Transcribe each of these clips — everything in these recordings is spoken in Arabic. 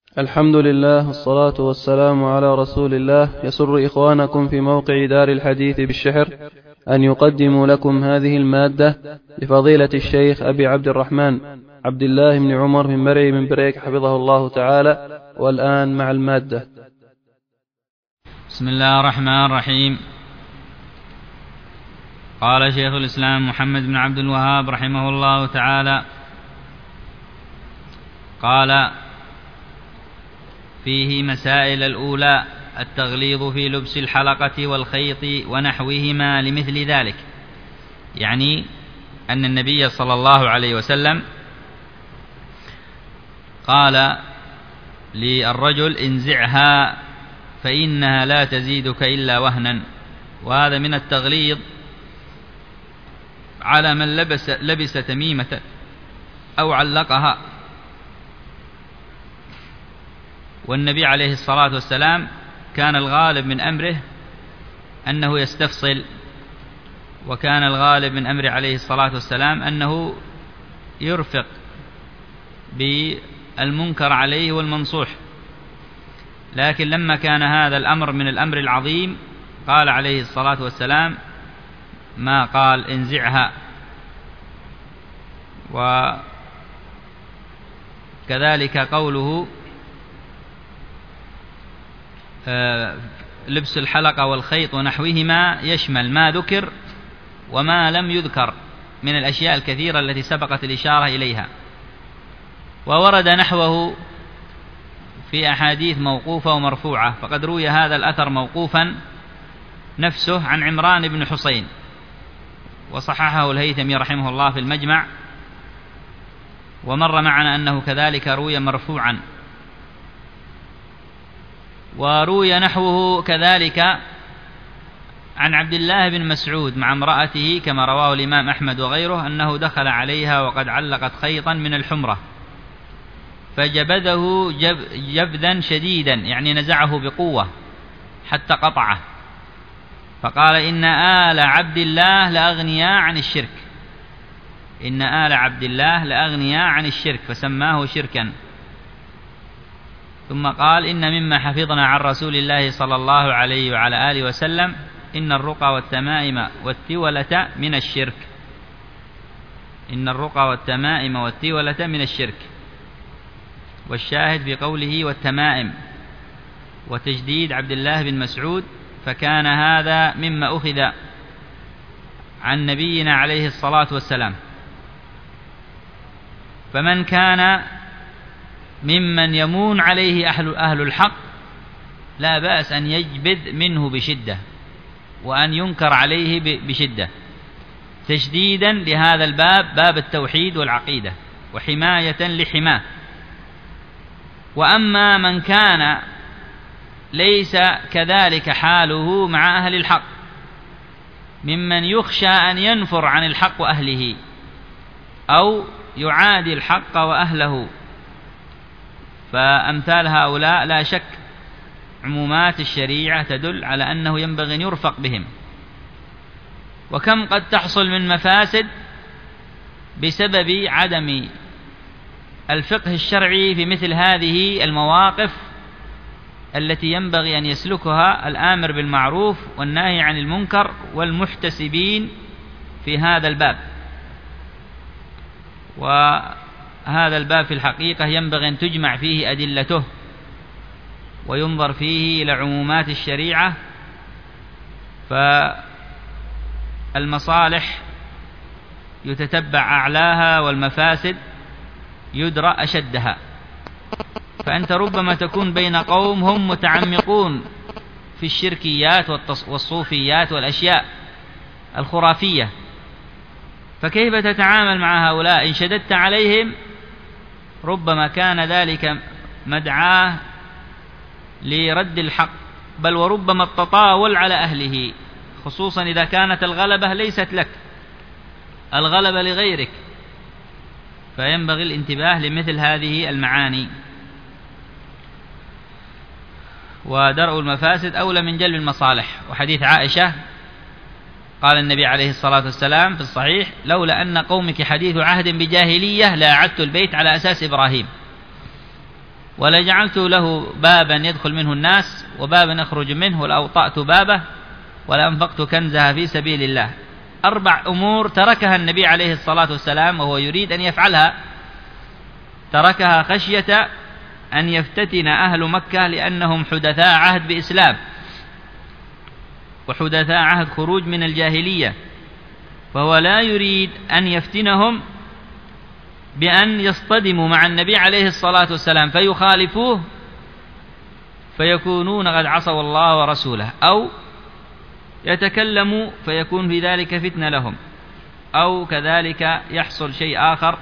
الحمد لله والصلاة والسلام على رسول الله. يسر إخوانكم في موقع دار الحديث بالشحر أن يقدموا لكم هذه المادة لفضيلة الشيخ أبي عبد الرحمن عبد الله بن عمر بن مرعي بن بريك حفظه الله تعالى. والآن مع المادة. بسم الله الرحمن الرحيم. قال شيخ الإسلام محمد بن عبد الوهاب رحمه الله تعالى: قال: فيه مسائل. الأولى: التغليظ في لبس الحلقة والخيط ونحوهما لمثل ذلك، يعني أن النبي صلى الله عليه وسلم قال للرجل: انزعها فإنها لا تزيدك إلا وهنا. وهذا من التغليظ على من لبس تميمة أو علقها. والنبي عليه الصلاة والسلام كان الغالب من أمره أنه يستفصل، وكان الغالب من أمره عليه الصلاة والسلام أنه يرفق بالمنكر عليه والمنصوح. لكن لما كان هذا الأمر من الأمر العظيم قال عليه الصلاة والسلام ما قال انزعها. وكذلك قوله لبس الحلقة والخيط ونحوهما يشمل ما ذكر وما لم يذكر من الأشياء الكثيرة التي سبقت الإشارة إليها. وورد نحوه في أحاديث موقوفة ومرفوعة، فقد روي هذا الأثر موقوفا نفسه عن عمران بن حسين، وصححه الهيثمي رحمه الله في المجمع، ومر معنا أنه كذلك روي مرفوعا. وروي نحوه كذلك عن عبد الله بن مسعود مع امرأته كما رواه الإمام أحمد وغيره، أنه دخل عليها وقد علقت خيطا من الحمرة فجبذه جبذا شديدا، يعني نزعه بقوة حتى قطعه، فقال: إن آل عبد الله لأغنياء عن الشرك، إن آل عبد الله لأغنياء عن الشرك، فسماه شركا. ثم قال: إن مما حفظنا عن رسول الله صلى الله عليه وعلى آله وسلم إن الرقى والتمائم والتولة من الشرك، إن الرقى والتمائم والتولة من الشرك. والشاهد في قوله والتمائم وتجديد عبد الله بن مسعود، فكان هذا مما أخذ عن نبينا عليه الصلاة والسلام. فمن كان ممن يمون عليه أهل الحق لا بأس أن يجبذ منه بشدة وأن ينكر عليه بشدة، تشديدا لهذا الباب، باب التوحيد والعقيدة، وحماية لحماه. وأما من كان ليس كذلك حاله مع أهل الحق، ممن يخشى أن ينفر عن الحق وأهله أو يعادي الحق وأهله، فأمثال هؤلاء لا شك عمومات الشريعة تدل على أنه ينبغي أن يرفق بهم. وكم قد تحصل من مفاسد بسبب عدم الفقه الشرعي في مثل هذه المواقف التي ينبغي أن يسلكها الآمر بالمعروف والناهي عن المنكر والمحتسبين في هذا الباب. وهذا الباب في الحقيقة ينبغي أن تجمع فيه أدلته وينظر فيه إلى عمومات الشريعة، فالمصالح يتتبع أعلاها والمفاسد يدرى أشدها. فأنت ربما تكون بين قوم هم متعمقون في الشركيات والصوفيات والأشياء الخرافية، فكيف تتعامل مع هؤلاء؟ إن شددت عليهم ربما كان ذلك مدعاه لرد الحق، بل وربما التطاول على أهله، خصوصا إذا كانت الغلبة ليست لك، الغلبة لغيرك، فينبغي الانتباه لمثل هذه المعاني. ودرء المفاسد أولى من جلب المصالح. وحديث عائشة قال النبي عليه الصلاة والسلام في الصحيح: لولا أن قومك حديث عهد بجاهلية لأعدت البيت على أساس إبراهيم. ولجعلت له بابا يدخل منه الناس وبابا يخرج منه، ولأوطأت بابه، ولأنفقت كنزها في سبيل الله. 4 أمور تركها النبي عليه الصلاة والسلام وهو يريد أن يفعلها، تركها خشية أن يفتتن أهل مكة، لأنهم حدثاء عهد بإسلام وحدثاء عهد خروج من الجاهلية، فهو لا يريد أن يفتنهم بأن يصطدموا مع النبي عليه الصلاة والسلام فيخالفوه فيكونون قد عصوا الله ورسوله، أو يتكلموا فيكون في ذلك فتنة لهم، أو كذلك يحصل شيء آخر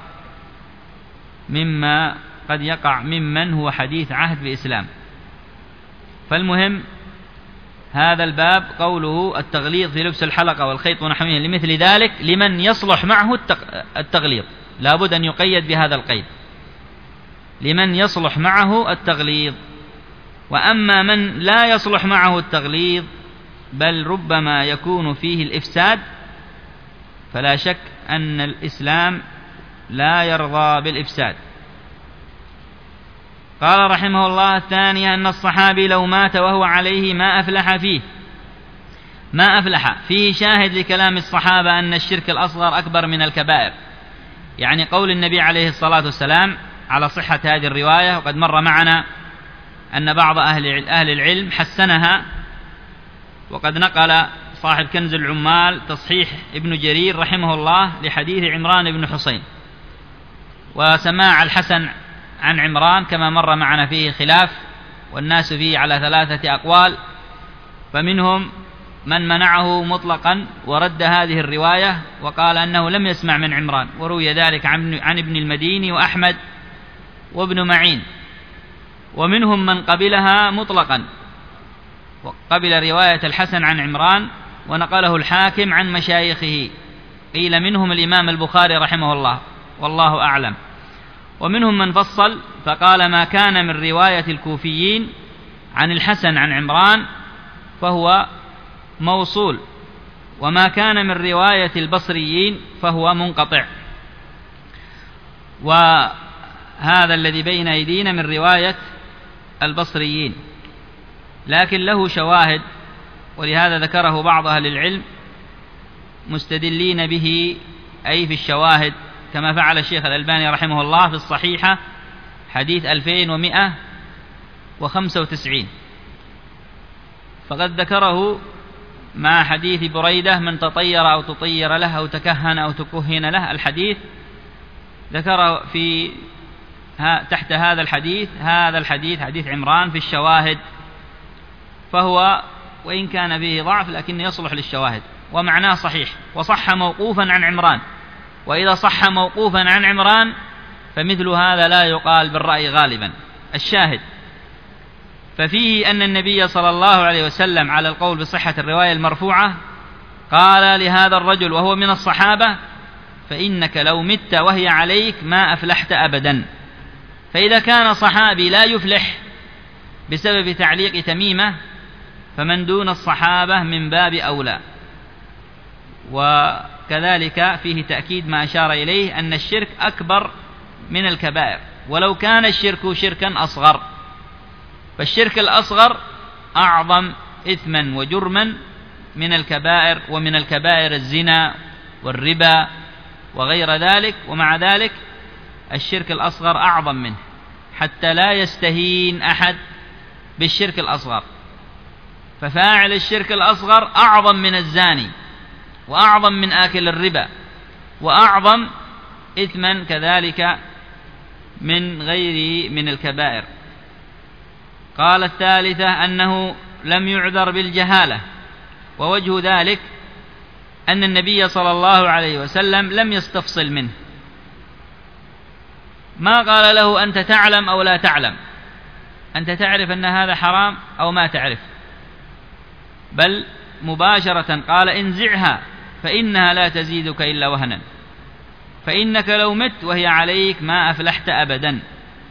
مما قد يقع ممن هو حديث عهد بإسلام. فالمهم هذا الباب قوله التغليظ في لبس الحلقة والخيط ونحوه لمثل ذلك لمن يصلح معه التغليظ، لا بد أن يقيد بهذا القيد، لمن يصلح معه التغليظ. وأما من لا يصلح معه التغليظ بل ربما يكون فيه الإفساد، فلا شك أن الإسلام لا يرضى بالإفساد. قال رحمه الله: الثانية أن الصحابي لو مات وهو عليه ما أفلح فيه. ما أفلح فيه شاهد لكلام الصحابة أن الشرك الأصغر أكبر من الكبائر، يعني قول النبي عليه الصلاة والسلام على صحة هذه الرواية، وقد مر معنا أن بعض أهل العلم حسنها، وقد نقل صاحب كنز العمال تصحيح ابن جرير رحمه الله لحديث عمران بن حسين، وسماع الحسن عن عمران كما مر معنا فيه خلاف، والناس فيه على 3 أقوال، فمنهم من منعه مطلقا ورد هذه الرواية وقال أنه لم يسمع من عمران، وروي ذلك عن ابن المديني وأحمد وابن معين، ومنهم من قبلها مطلقا وقبل رواية الحسن عن عمران ونقله الحاكم عن مشايخه، قيل منهم الإمام البخاري رحمه الله والله أعلم. ومنهم من فصل فقال ما كان من رواية الكوفيين عن الحسن عن عمران فهو موصول، وما كان من رواية البصريين فهو منقطع. وهذا الذي بين أيدينا من رواية البصريين، لكن له شواهد، ولهذا ذكره بعض أهل العلم مستدلين به أي في الشواهد، كما فعل الشيخ الألباني رحمه الله في الصحيحة حديث 2195، فقد ذكره مع حديث بريدة من تطير أو تطير له أو تكهن أو تكهن له، الحديث ذكر في تحت هذا الحديث حديث عمران في الشواهد، فهو وإن كان فيه ضعف لكن يصلح للشواهد، ومعناه صحيح، وصح موقوفا عن عمران، وإذا صح موقوفا عن عمران فمثل هذا لا يقال بالرأي غالبا. الشاهد ففيه أن النبي صلى الله عليه وسلم على القول بصحة الرواية المرفوعة قال لهذا الرجل وهو من الصحابة: فإنك لو مت وهي عليك ما أفلحت أبدا. فإذا كان صحابي لا يفلح بسبب تعليق تميمة، فمن دون الصحابة من باب أولى. وكذلك فيه تأكيد ما أشار إليه أن الشرك أكبر من الكبائر، ولو كان الشرك شركا أصغر، فالشرك الأصغر أعظم إثما وجرما من الكبائر، ومن الكبائر الزنا والربا وغير ذلك، ومع ذلك الشرك الأصغر أعظم منه، حتى لا يستهين أحد بالشرك الأصغر، ففاعل الشرك الأصغر أعظم من الزاني، وأعظم من آكل الربا، وأعظم إثما كذلك من غيره من الكبائر. قال الثالثة أنه لم يعذر بالجهالة، ووجه ذلك أن النبي صلى الله عليه وسلم لم يستفصل منه، ما قال له أنت تعلم أو لا تعلم، أنت تعرف أن هذا حرام أو ما تعرف، بل مباشرة قال انزعها فإنها لا تزيدك إلا وهنا، فإنك لو مت وهي عليك ما أفلحت أبدا.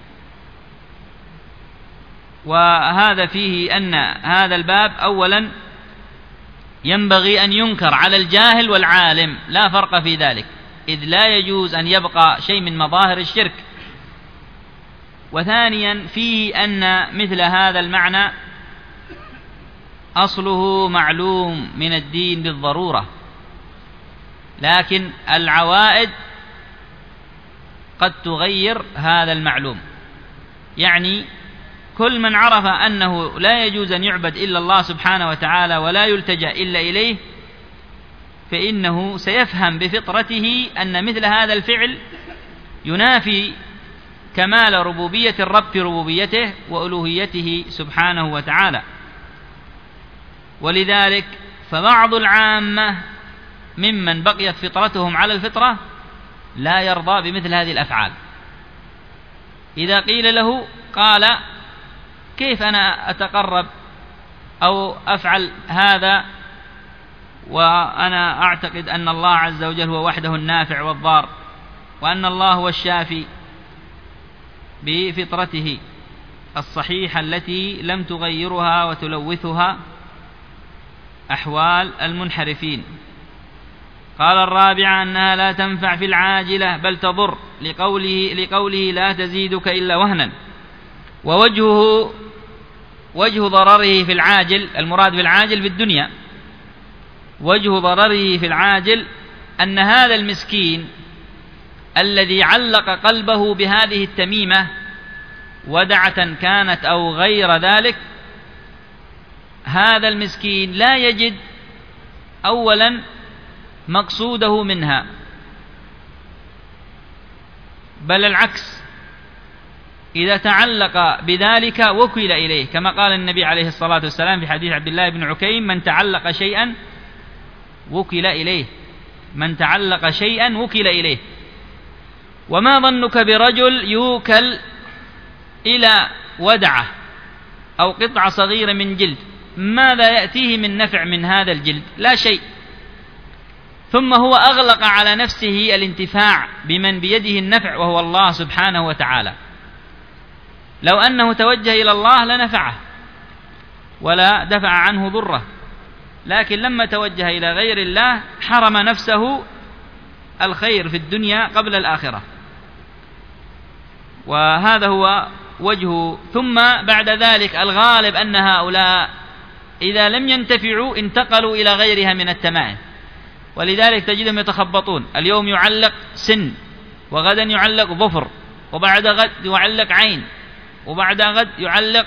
وهذا فيه أن هذا الباب أولا ينبغي أن ينكر على الجاهل والعالم، لا فرق في ذلك، إذ لا يجوز أن يبقى شيء من مظاهر الشرك، وثانيا فيه أن مثل هذا المعنى أصله معلوم من الدين بالضرورة، لكن العوائد قد تغير هذا المعلوم. يعني كل من عرف أنه لا يجوز أن يعبد إلا الله سبحانه وتعالى ولا يلتجأ إلا إليه، فإنه سيفهم بفطرته أن مثل هذا الفعل ينافي كمال ربوبية الرب في ربوبيته وألوهيته سبحانه وتعالى. ولذلك فبعض العامة ممن بقيت فطرتهم على الفطرة لا يرضى بمثل هذه الأفعال. إذا قيل له قال: كيف أنا أتقرب أو أفعل هذا وأنا أعتقد أن الله عز وجل هو وحده النافع والضار، وأن الله هو الشافي بفطرته الصحيحة التي لم تغيرها وتلوثها أحوال المنحرفين. قال الرابعة أنها لا تنفع في العاجلة بل تضر، لقوله لا تزيدك إلا وهنا. وجه ضرره في العاجل، المراد بالعاجل في الدنيا، وجه ضرره في العاجل أن هذا المسكين الذي علق قلبه بهذه التميمة ودعة كانت أو غير ذلك، هذا المسكين لا يجد أولا مقصوده منها، بل العكس، إذا تعلق بذلك وكل إليه، كما قال النبي عليه الصلاة والسلام في حديث عبد الله بن عكيم: من تعلق شيئا وكل إليه، من تعلق شيئا وكل إليه. وما ظنك برجل يوكل إلى ودعة أو قطعة صغيرة من جلد، ماذا يأتيه من نفع من هذا الجلد؟ لا شيء. ثم هو أغلق على نفسه الانتفاع بمن بيده النفع وهو الله سبحانه وتعالى. لو أنه توجه إلى الله لنفعه ولا دفع عنه ضره، لكن لما توجه إلى غير الله حرم نفسه الخير في الدنيا قبل الآخرة. وهذا هو وجهه. ثم بعد ذلك الغالب أن هؤلاء إذا لم ينتفعوا انتقلوا إلى غيرها من التمائم، ولذلك تجدهم يتخبطون، اليوم يعلق سن، وغدا يعلق ظفر، وبعد غد يعلق عين، وبعد غد يعلق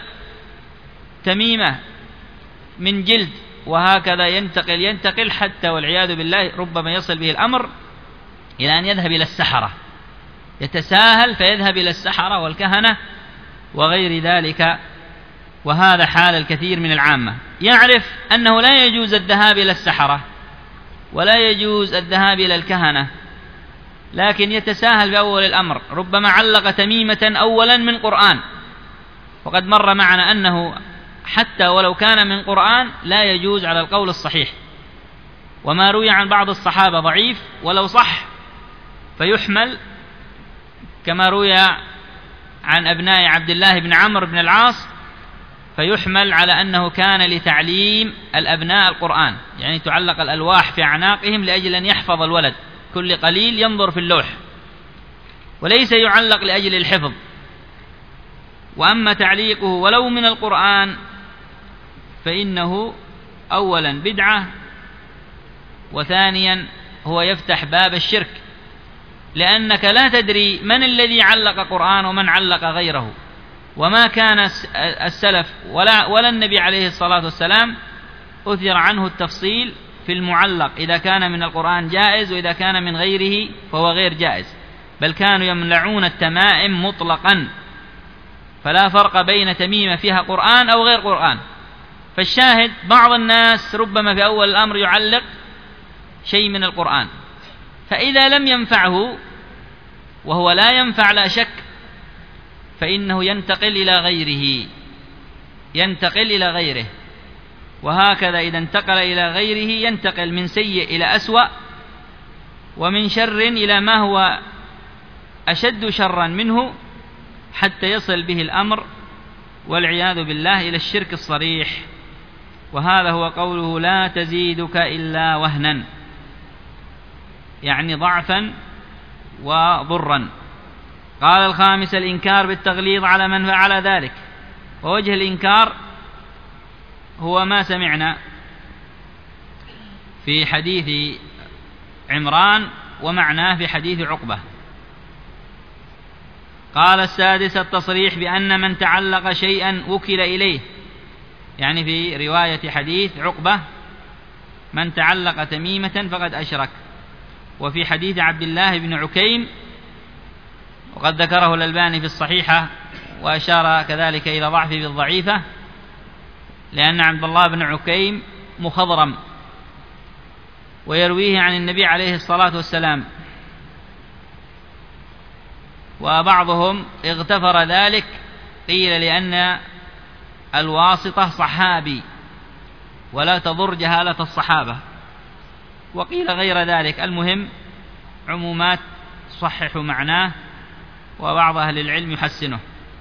تميمة من جلد، وهكذا ينتقل حتى والعياذ بالله ربما يصل به الأمر إلى أن يذهب إلى السحرة، يتساهل فيذهب إلى السحرة والكهنة وغير ذلك. وهذا حال الكثير من العامة، يعرف أنه لا يجوز الذهاب إلى السحرة ولا يجوز الذهاب إلى الكهنة، لكن يتساهل بأول الأمر، ربما علق تميمة أولا من قرآن، وقد مر معنا أنه حتى ولو كان من قرآن لا يجوز على القول الصحيح. وما روي عن بعض الصحابة ضعيف، ولو صح فيحمل، كما روي عن أبناء عبد الله بن عمرو بن العاص، فيحمل على أنه كان لتعليم الأبناء القرآن، يعني تعلق الألواح في أعناقهم لأجل أن يحفظ الولد، كل قليل ينظر في اللوح، وليس يعلق لأجل الحفظ. وأما تعليقه ولو من القرآن فإنه أولا بدعة، وثانيا هو يفتح باب الشرك، لأنك لا تدري من الذي علق قرآن ومن علق غيره. وما كان السلف ولا النبي عليه الصلاة والسلام أثر عنه التفصيل في المعلق، إذا كان من القرآن جائز، وإذا كان من غيره فهو غير جائز، بل كانوا يمنعون التمائم مطلقا، فلا فرق بين تميمة فيها قرآن أو غير قرآن. فالشاهد بعض الناس ربما في أول الأمر يعلق شيء من القرآن، فإذا لم ينفعه، وهو لا ينفع لا شك، فإنه ينتقل إلى غيره. وهكذا إذا انتقل إلى غيره ينتقل من سيء إلى أسوأ، ومن شر إلى ما هو أشد شرا منه، حتى يصل به الأمر والعياذ بالله إلى الشرك الصريح. وهذا هو قوله لا تزيدك إلا وهنا، يعني ضعفا وضرا. قال الخامس الإنكار بالتغليظ على من فعل ذلك. ووجه الإنكار هو ما سمعنا في حديث عمران ومعناه في حديث عقبة. قال السادس التصريح بأن من تعلق شيئا وكل إليه، يعني في رواية حديث عقبة من تعلق تميمة فقد أشرك. وفي حديث عبد الله بن عكيم وقد ذكره الألباني في الصحيحة وأشار كذلك إلى ضعفه بالضعيفة، لأن عبد الله بن عكيم مخضرم ويرويه عن النبي عليه الصلاة والسلام، وبعضهم اغتفر ذلك، قيل لأن الواسطة صحابي ولا تضر جهالة الصحابة، وقيل غير ذلك. المهم عمومات صحح معناه وبعض أهل العلم يحسنه.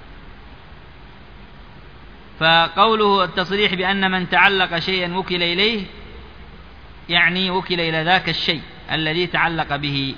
فقوله التصريح بأن من تعلق شيئا وكل إليه، يعني وكل إلى ذاك الشيء الذي تعلق به،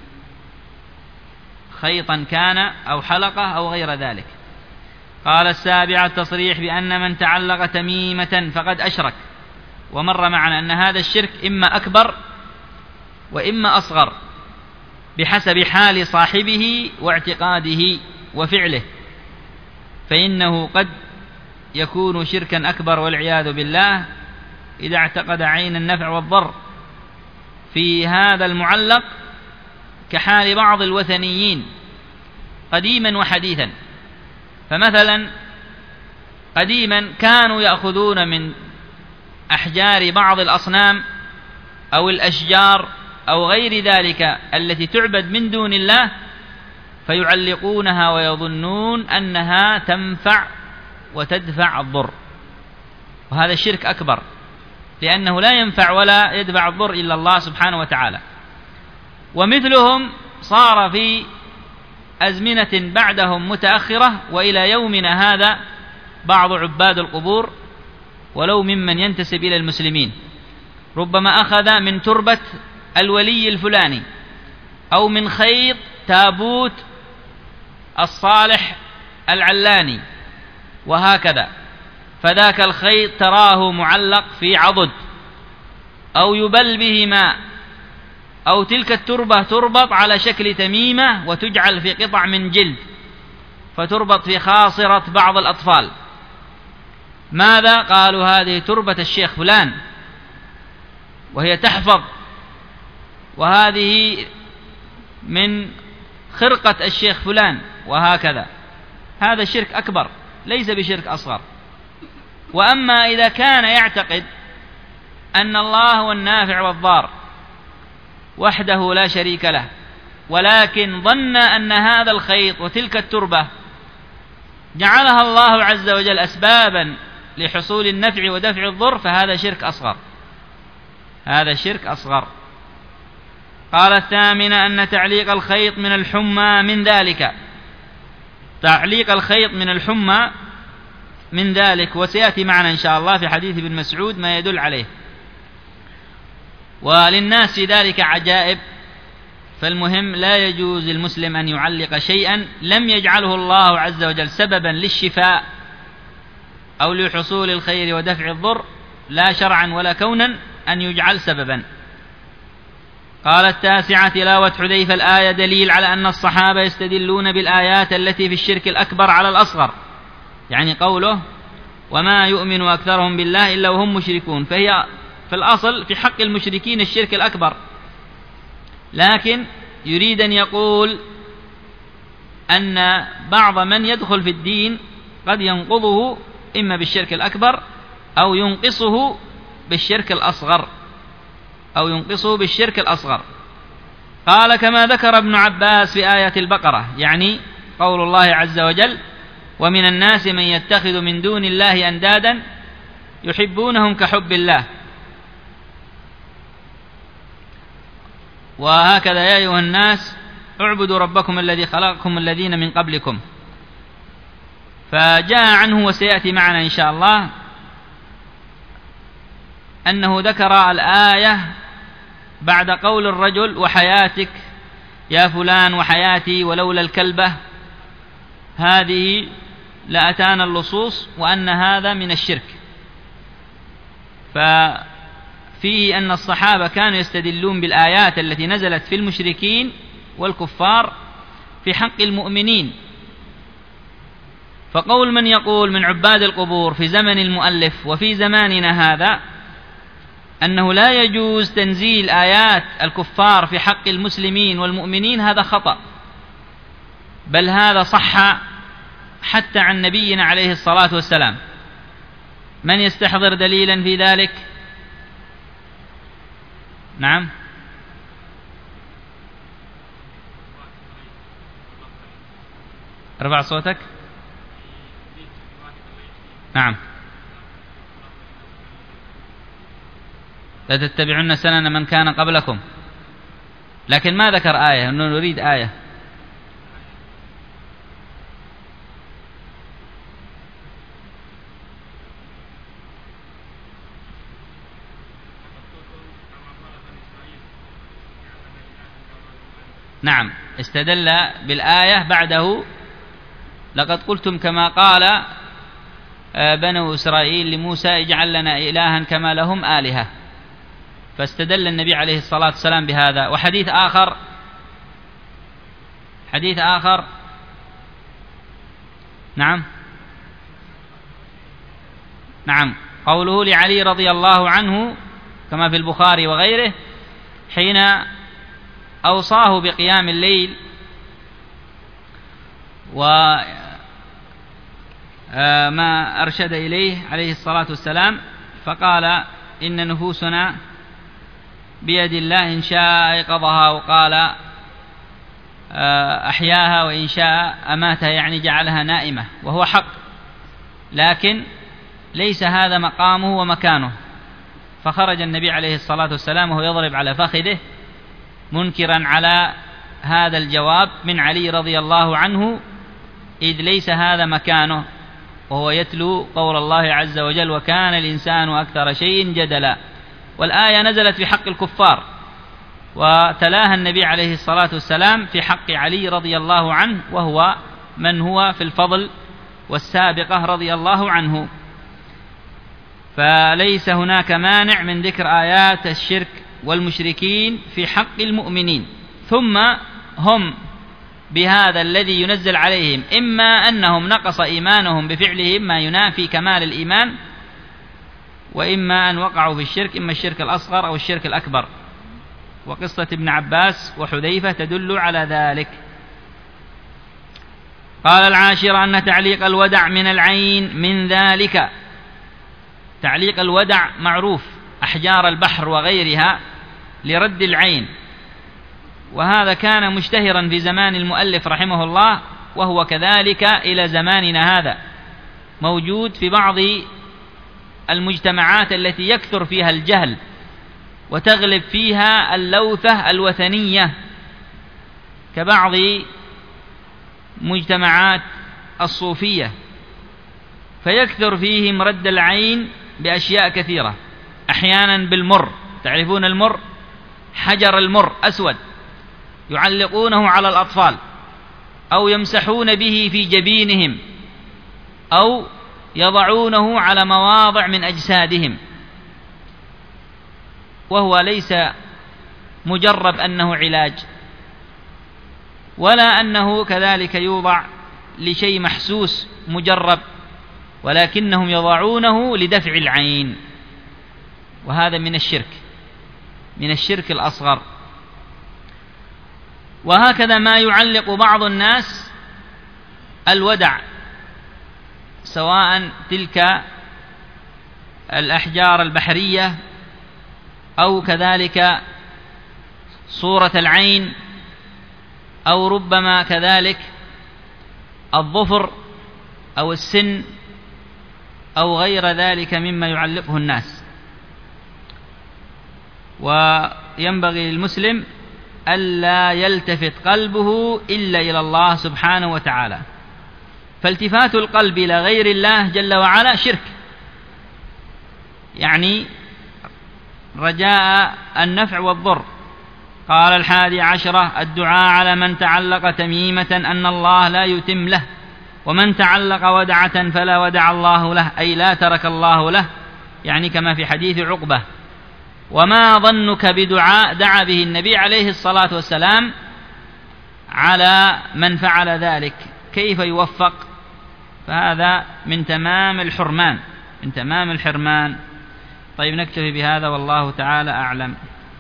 خيطا كان أو حلقة أو غير ذلك. قال السابع التصريح بأن من تعلق تميمة فقد أشرك. ومر معنا أن هذا الشرك إما أكبر وإما أصغر بحسب حال صاحبه واعتقاده وفعله، فإنه قد يكون شركا أكبر والعياذ بالله إذا اعتقد عين النفع والضر في هذا المعلق، كحال بعض الوثنيين قديما وحديثا. فمثلا قديما كانوا يأخذون من أحجار بعض الأصنام أو الأشجار أو غير ذلك التي تعبد من دون الله فيعلقونها ويظنون أنها تنفع وتدفع الضر، وهذا الشرك أكبر، لأنه لا ينفع ولا يدفع الضر إلا الله سبحانه وتعالى. ومثلهم صار في أزمنة بعدهم متأخرة وإلى يومنا هذا بعض عباد القبور ولو ممن ينتسب إلى المسلمين ربما أخذ من تربة الولي الفلاني أو من خيط تابوت الصالح العلاني وهكذا، فذاك الخيط تراه معلق في عضد أو يبل به ماء، أو تلك التربة تربط على شكل تميمة وتجعل في قطع من جلد فتربط في خاصرة بعض الأطفال. ماذا؟ قالوا هذه تربة الشيخ فلان وهي تحفظ، وهذه من خرقة الشيخ فلان وهكذا. هذا شرك أكبر ليس بشرك أصغر. وأما إذا كان يعتقد أن الله هو النافع والضار وحده لا شريك له، ولكن ظن أن هذا الخيط وتلك التربة جعلها الله عز وجل أسبابا لحصول النفع ودفع الضر، فهذا شرك أصغر، هذا شرك أصغر. قال الثامن أن تعليق الخيط من الحمى من ذلك، تعليق الخيط من الحمى من ذلك، وسيأتي معنا إن شاء الله في حديث ابن مسعود ما يدل عليه. وللناس في ذلك عجائب، فالمهم لا يجوز للمسلم أن يعلق شيئا لم يجعله الله عز وجل سببا للشفاء أو لحصول الخير ودفع الضر، لا شرعا ولا كونا أن يجعل سببا. قال التاسعة تلاوة حذيفة الآية دليل على أن الصحابة يستدلون بالآيات التي في الشرك الأكبر على الأصغر، يعني قوله وما يؤمن أكثرهم بالله إلا وهم مشركون، فهي في الأصل في حق المشركين الشرك الأكبر، لكن يريد أن يقول أن بعض من يدخل في الدين قد ينقضه إما بالشرك الأكبر أو ينقصه بالشرك الأصغر، أو ينقصه بالشرك الأصغر. قال كما ذكر ابن عباس في آية البقرة، يعني قول الله عز وجل ومن الناس من يتخذ من دون الله أندادا يحبونهم كحب الله. وهكذا يا أيها الناس اعبدوا ربكم الذي خلقكم الذين من قبلكم. فجاء عنه وسيأتي معنا إن شاء الله أنه ذكر الآية بعد قول الرجل وحياتك يا فلان وحياتي ولولا الكلبة هذه لأتانا اللصوص وأن هذا من الشرك. ففيه أن الصحابة كانوا يستدلون بالآيات التي نزلت في المشركين والكفار في حق المؤمنين. فقول من يقول من عباد القبور في زمن المؤلف وفي زماننا هذا أنه لا يجوز تنزيل آيات الكفار في حق المسلمين والمؤمنين هذا خطأ، بل هذا صح حتى عن نبينا عليه الصلاة والسلام. من يستحضر دليلا في ذلك؟ نعم. ارفع صوتك. نعم. لا تتبعون سنن من كان قبلكم، لكن ما ذكر آية، أنه نريد آية. نعم، استدل بالآية بعده: لقد قلتم كما قال بنو إسرائيل لموسى اجعل لنا إلها كما لهم آلهة. فاستدل النبي عليه الصلاة والسلام بهذا. وحديث آخر نعم قوله لعلي رضي الله عنه كما في البخاري وغيره حين أوصاه بقيام الليل وما أرشد إليه عليه الصلاة والسلام، فقال: إن نفوسنا بيد الله، إن شاء أيقظها، وقال: أحياها، وإن شاء أماتها، يعني جعلها نائمة، وهو حق، لكن ليس هذا مقامه ومكانه. فخرج النبي عليه الصلاة والسلام وهو يضرب على فخذه منكرا على هذا الجواب من علي رضي الله عنه، إذ ليس هذا مكانه، وهو يتلو قول الله عز وجل: وكان الإنسان أكثر شيء جدلا. والآية نزلت في حق الكفار، وتلاها النبي عليه الصلاة والسلام في حق علي رضي الله عنه، وهو من هو في الفضل والسابقة رضي الله عنه. فليس هناك مانع من ذكر آيات الشرك والمشركين في حق المؤمنين. ثم هم بهذا الذي ينزل عليهم إما أنهم نقص إيمانهم بفعلهم ما ينافي كمال الإيمان، وإما أن وقعوا في الشرك، إما الشرك الأصغر أو الشرك الأكبر. وقصة ابن عباس وحذيفة تدل على ذلك. قال: العاشر أن تعليق الودع من العين من ذلك. تعليق الودع معروف، أحجار البحر وغيرها لرد العين، وهذا كان مشتهرا في زمان المؤلف رحمه الله، وهو كذلك إلى زماننا هذا موجود في بعض المجتمعات التي يكثر فيها الجهل وتغلب فيها اللوثة الوثنية، كبعض مجتمعات الصوفية، فيكثر فيهم رد العين بأشياء كثيرة، أحيانا بالمر. تعرفون المر؟ حجر المر أسود يعلقونه على الأطفال، أو يمسحون به في جبينهم، أو يضعونه على مواضع من أجسادهم، وهو ليس مجرب أنه علاج، ولا أنه كذلك يوضع لشيء محسوس مجرب، ولكنهم يضعونه لدفع العين، وهذا من الشرك الأصغر. وهكذا ما يعلق بعض الناس الودع، سواء تلك الأحجار البحرية أو كذلك صورة العين، أو ربما كذلك الظفر أو السن أو غير ذلك مما يعلقه الناس. وينبغي للمسلم ألا يلتفت قلبه إلا إلى الله سبحانه وتعالى، فالتفات القلب إلى غير الله جل وعلا شرك، يعني رجاء النفع والضر. قال 11: الدعاء على من تعلق تميمة أن الله لا يتم له ومن تعلق ودعة فلا ودع الله له، أي لا ترك الله له، يعني كما في حديث عقبة. وما ظنك بدعاء دعا به النبي عليه الصلاة والسلام على من فعل ذلك، كيف يوفق؟ فهذا من تمام الحرمان، من تمام الحرمان. طيب نكتفي بهذا والله تعالى أعلم.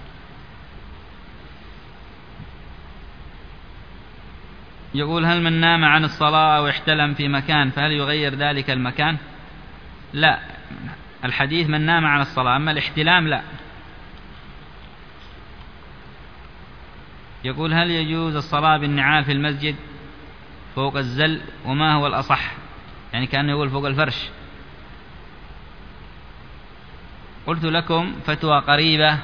يقول: هل من نام عن الصلاة أو احتلم في مكان فهل يغير ذلك المكان؟ لا، الحديث من نام عن الصلاة، أما الاحتلام لا. يقول: هل يجوز الصلاة بالنعال في المسجد فوق الزل، وما هو الأصح؟ يعني كأنه يقول فوق الفرش. قلت لكم فتوى قريبة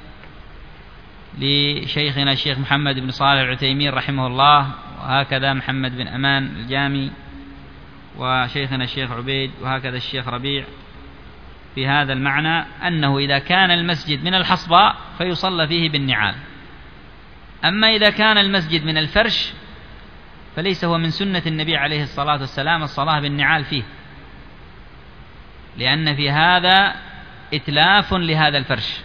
لشيخنا الشيخ محمد بن صالح العثيمين رحمه الله، وهكذا محمد بن أمان الجامي، وشيخنا الشيخ عبيد، وهكذا الشيخ ربيع، في هذا المعنى أنه إذا كان المسجد من الحصباء فيصلى فيه بالنعال، أما إذا كان المسجد من الفرش فليس هو من سنة النبي عليه الصلاة والسلام الصلاة بالنعال فيه، لأن في هذا إتلاف لهذا الفرش،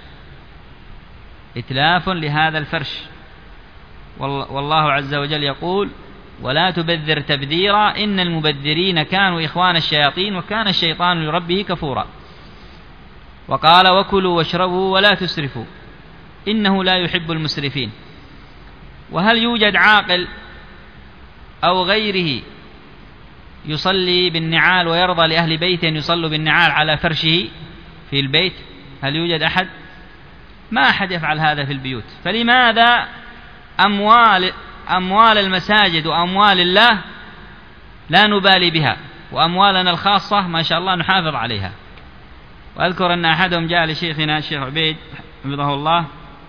إتلاف لهذا الفرش. والله عز وجل يقول: ولا تبذر تبذيرا إن المبذرين كانوا إخوان الشياطين وكان الشيطان لربه كفورا. وقال: وكلوا واشربوا ولا تسرفوا إنه لا يحب المسرفين. وهل يوجد عاقل أو غيره يصلي بالنعال ويرضى لأهل بيته أن يصلوا بالنعال على فرشه في البيت؟ هل يوجد أحد؟ ما أحد يفعل هذا في البيوت. فلماذا أموال المساجد وأموال الله لا نبالي بها، وأموالنا الخاصة ما شاء الله نحافظ عليها؟ وأذكر أن أحدهم جاء لشيخنا الشيخ عبيد حفظه الله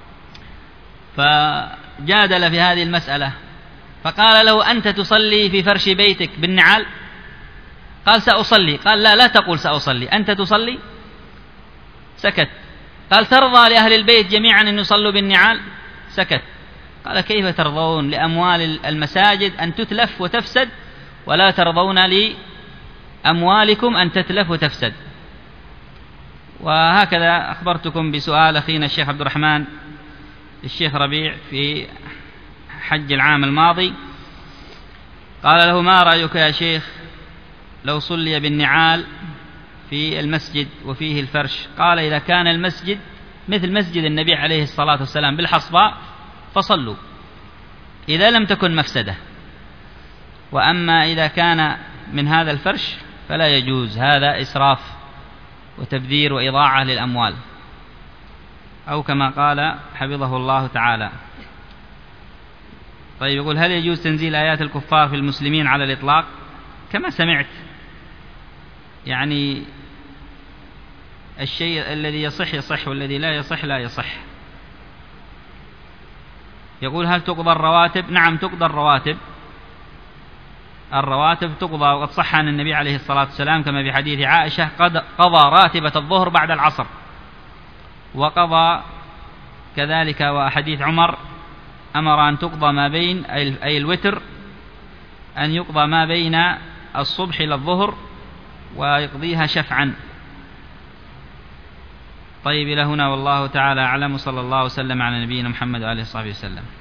فجادل في هذه المسألة، فقال له: أنت تصلي في فرش بيتك بالنعال؟ قال: سأصلي. قال: لا تقول سأصلي، أنت تصلي. سكت. قال: ترضى لأهل البيت جميعا أن يصلوا بالنعال؟ سكت. قال: كيف ترضون لأموال المساجد أن تتلف وتفسد ولا ترضون لأموالكم أن تتلف وتفسد؟ وهكذا أخبرتكم بسؤال أخينا الشيخ عبد الرحمن الشيخ ربيع في حج العام الماضي، قال له: ما رأيك يا شيخ لو صلي بالنعال في المسجد وفيه الفرش؟ قال: إذا كان المسجد مثل مسجد النبي عليه الصلاة والسلام بالحصباء فصلوا، إذا لم تكن مفسدة. وأما إذا كان من هذا الفرش فلا يجوز، هذا إسراف وتبذير وإضاعة للأموال، أو كما قال حفظه الله تعالى. طيب يقول: هل يجوز تنزيل آيات الكفار في المسلمين على الإطلاق؟ كما سمعت، يعني الشيء الذي يصح يصح والذي لا يصح لا يصح. يقول: هل تقضى الرواتب؟ نعم تقضى الرواتب، الرواتب تقضى، وقد صح عن النبي عليه الصلاة والسلام كما في حديث عائشة: قضى راتبة الظهر بعد العصر، وقضى كذلك وحديث عمر أمر أن تقضى ما بين، أي الوتر، أن يقضى ما بين الصبح إلى الظهر ويقضيها شفعا. طيب إلى هنا والله تعالى أعلم، صلى الله وسلم على نبينا محمد وآله وصحبه وسلم.